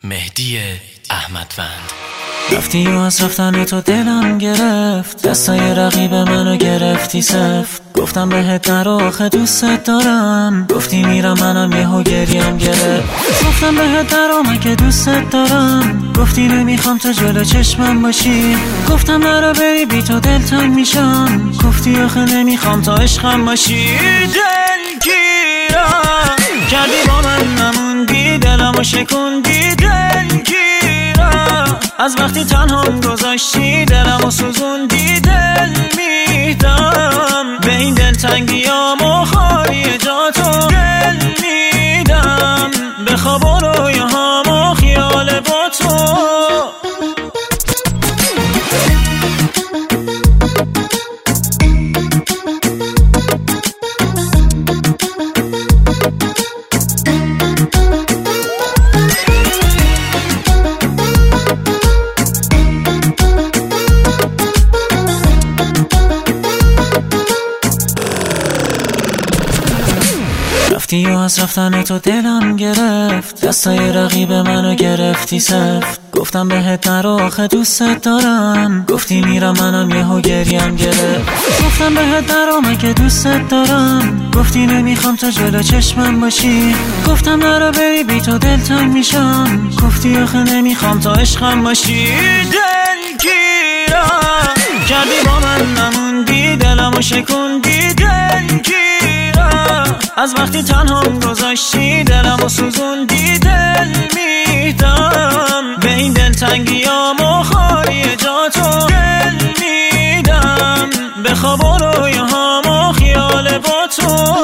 مهدی احمدوند. رفتی و از رفتن تو دلم گرفت، دستای رقیب منو گرفتی سفت. گفتم بهت نرو آخه دوست دارم، گفتی میرم منم یهو گریم گرفت. گفتم بهت نرو من که دوست دارم، گفتی نمیخوام تو جلو چشمم باشی. گفتم نرو بری بی تو دلتنگ میشم، گفتی آخه نمیخوام تا عشقم باشی. دلگیرم کردی با من نموندی، دلمو شکوندی. دلگیرم از وقتی تنهام گذاشتی، دلمو سوزوندی. دل میدم به این دلتنگیام و خالی جاتو. دل میدم به خواب و رویاهام و خیال با تو. رفتی و از رفتن تو دلم گرفت، دستای رقیب منو گرفتی سفت. گفتم بهت نرو آخه دوست دارم، گفتی میرم منم یهو گریم گرفت. گفتم بهت نرو من که دوست دارم، گفتی نمیخوام تو جلو چشمم باشی. گفتم نرو بری بی تو دلتنگ میشم، گفتی آخه نمیخوام تا عشقم باشی. دلگیرم کردی با من نموندی، دلمو شکوندی. دلگیرم از وقتی تنهام گذاشتی، دلمو سوزوندی. دل میدم به این دلتنگیام و خالی جاتو. دل میدم به خواب و رویاهام و خیال با تو.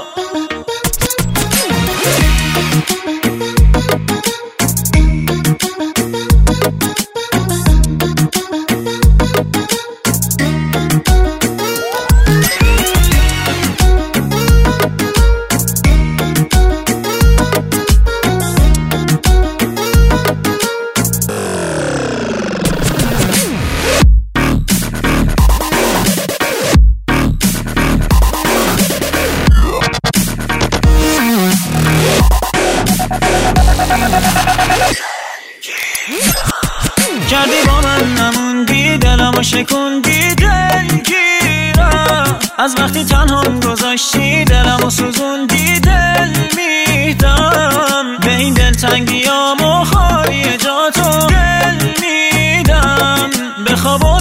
کردی با من نموندی، دلمو شکوندی. دلگیرم از وقتی تنهام گذاشتی، دلمو سوزوندی. دل میدم به این دلتنگیام و خالی جاتو. دل میدم به خواب